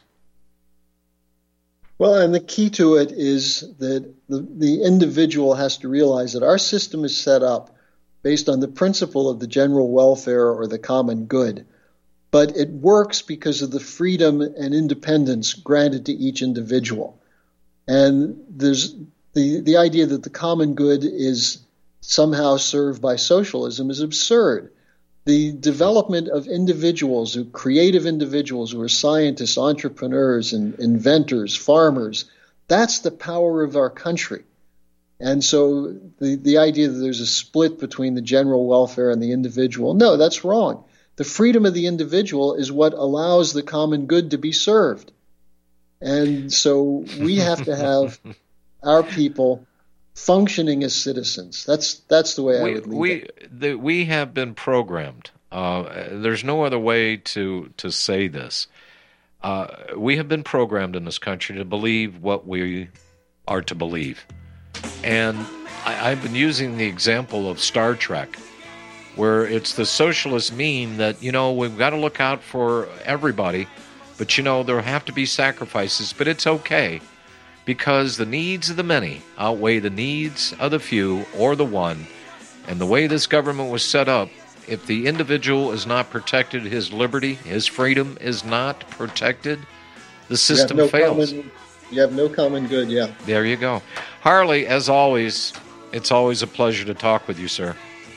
Well, and the key to it is that the, the individual has to realize that our system is set up based on the principle of the general welfare or the common good. But it works because of the freedom and independence granted to each individual. And there's the, the idea that the common good is somehow served by socialism is absurd. The development of individuals, who creative individuals who are scientists, entrepreneurs, and inventors, farmers, that's the power of our country. And so the, the idea that there's a split between the general welfare and the individual, no, that's wrong. The freedom of the individual is what allows the common good to be served. And so we have to have our people functioning as citizens. That's that's the way I we, would leave we, it. The, we have been programmed. Uh, there's no other way to, to say this. Uh, we have been programmed in this country to believe what we are to believe. And I, I've been using the example of Star Trek, where it's the socialist meme that, you know, we've got to look out for everybody, but, you know, there have to be sacrifices, but it's okay. Because the needs of the many outweigh the needs of the few or the one. And the way this government was set up, if the individual is not protected, his liberty, his freedom is not protected, the system you have no fails. Common, you have no common good, yeah. There you go. Harley, as always, it's always a pleasure to talk with you, sir.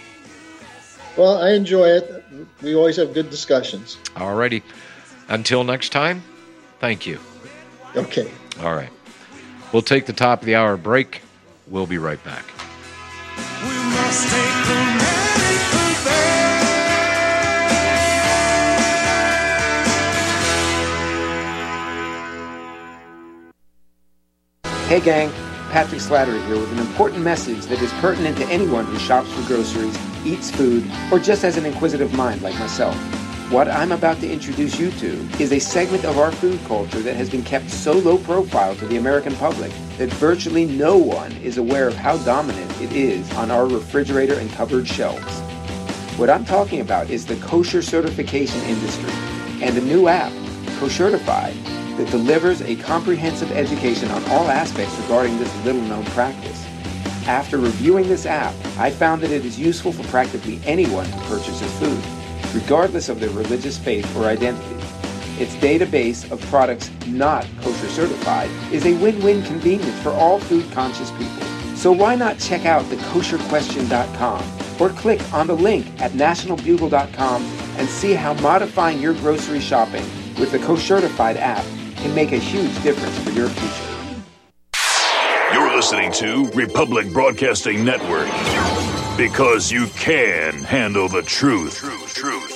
Well, I enjoy it. We always have good discussions. All righty. Until next time, thank you. Okay. All right. We'll take the top of the hour break. We'll be right back. We must take America back. Hey gang, Patrick Slattery here with an important message that is pertinent to anyone who shops for groceries, eats food, or just has an inquisitive mind like myself. What I'm about to introduce you to is a segment of our food culture that has been kept so low profile to the American public that virtually no one is aware of how dominant it is on our refrigerator and cupboard shelves. What I'm talking about is the kosher certification industry and a new app, Koshertified, that delivers a comprehensive education on all aspects regarding this little-known practice. After reviewing this app, I found that it is useful for practically anyone who purchases food, regardless of their religious faith or identity. Its database of products not kosher certified is a win-win convenience for all food-conscious people. So why not check out the kosher question dot com or click on the link at national bugle dot com and see how modifying your grocery shopping with the Koshertified app can make a huge difference for your future. listening to Republic Broadcasting Network. Because you can handle the truth. Truth, truth.